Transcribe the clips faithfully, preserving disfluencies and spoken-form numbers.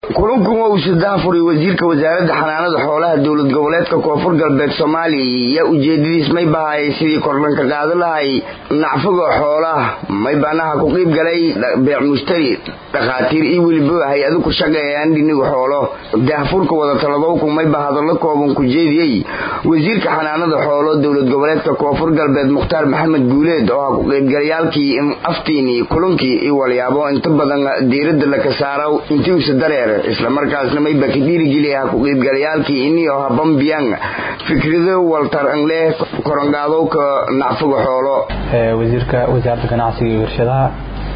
kulanku uu saddex furay wasiirka wasaaradda xanaanada xoolaha dawlad goboleedka Koonfur Galbeed Soomaaliya ujeedadiis may bahay sidii korlanka qaado lahay nacfaga xoolaha may baanaha ku qeyb galay beec mushtari dhaqaatiir iyo waliba hay'ado ku shaqeeyaan dhinaca xoolo daafurka wada talado ku may bahadalo kooban ku jeediyay wasiirka xanaanada xoolo dawlad goboleedka Koonfur Galbeed Mukhtaar Maxamed Guuleed oo ku qeyb galayaalkii aftiini kulankii iyo walyaabo inta badan diiradda la ka saaro intii uu dareer isla markaasna may baki dhiirigeliyay ku qeyb galayaalkii inii oo bambiyaan fikrado waltar angle korangaado ka nacfaga xoolo ee wasiirka wasaaradda ganacsiga iyo warshadaha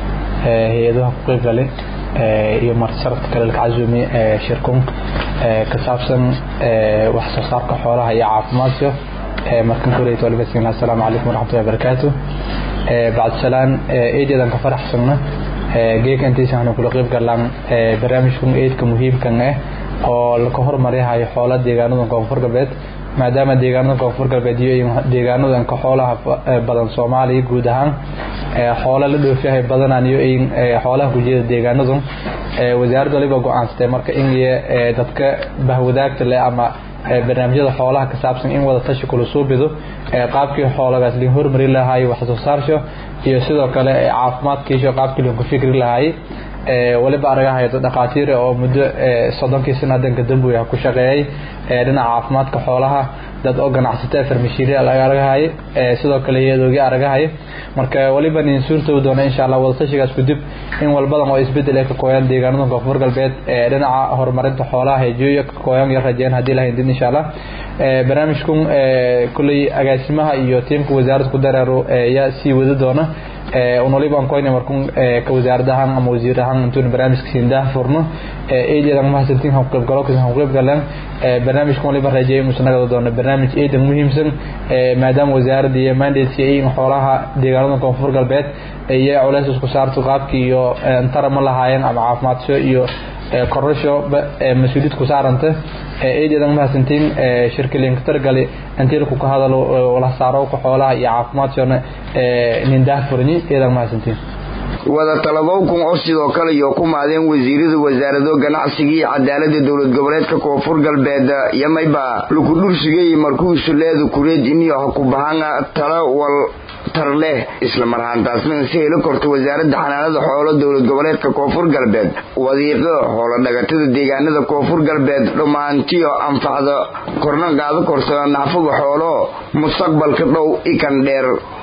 ee hay'adaha ku qeyb galay ee iyo marsharad kale la cazumi ee shirkun ee ka saabsan ee wax soo saarka xoolaha iyo caafimaadka ee markan koreeyay waliba assalaamu alaykum warahmatullahi wabarakatuh ee bacd salaan ee eedadan ka faraxsanna geek intiisaan ku qeyb galaan barnaamijkan eedka muhiimka ah oo la ka hormariyo xoolaha deegaanada Koonfur Galbeed maadaama deegaanada Koonfur Galbeed iyo deegaanada ka xoolaha badan Soomaaliya guud ahaan xoolaha la dhoofiyo badanaan iyo in xoolaha ku jeeda deegaanada wasaaradda waliba go'aansatay marka in dadka bahwadaagta leh ama barnaamijyada xoolaha ka saabsan in wada tashi kula soo bido qaabkii xoolahaas la hormarin lahaa wax soo saarsho iyo sidoo kale caafimaadkiisa qaabkii loo fikri lahaa ee waliba aragahay dhaqaatiir oo muddo soddonkii sano danka dambuya ku shaqeeyay ee dhinaca caafimaadka xoolaha dad oo ganacsato farmashiiriya laga aragahay ee sidoo kale iyadoo aragahay marka waliba in suurto doona insha Allah wada tashigaas ku dib in walbadan oo isbedel ka kooyaan deegaanada Koonfur Galbeed ee dhinaca horumarinta xoolaha ee jooyo ka kooyaan iyo rajeen hadii la hindin insha Allah ee barnaamijkan ee kulli agaasimaha iyo tiimka wasaaradda ku dareero ee si wada doona ee waliba aan koynay markuu ka wasaaradahan ama wasiirahan intuu barnaamijka siindaa furno ee eedadan ma hasantiin hab qayb galo ka qayb galaan ee barnaamijkan waliba rajeeyo musanaga doona barnaamij eedan muhiimsan ee maadaama wasaaradda iyo mandate ay xoolaha deegaanada Koonfur Galbeed ay culays isku saarto qaabkii iyo tarama lahaayeen ama caafimaadso iyo korosho mas'uuliyad ku saaranta eedadan ma hasantiin shirkadeen ka targalay intii ku ka hadalo wala saaro ku xoolaha iyo caafimaadkana ee nindaa furni eedan ma hasantiin wada talado ku oo sidoo kale iyo ku maadeen wasiirada wasaaradda ganacsiga iyo cadaaladda dawlad goboleedka Koonfur Galbeed yamayba lagu dhursigay markuu suleedo kureed inii oo ku bahanga tala wal tarle isla marhaantaasna si ay la korto wasaaradda xanaanada xoolo dawlad goboleedka Koonfur Galbeed wadiiqo xoolo dhaqatada deegaanada Koonfur Galbeed dhamaantiyo anfacda korna qaado korso nacfaga xoolo mustaqbalka dhow ikan dheer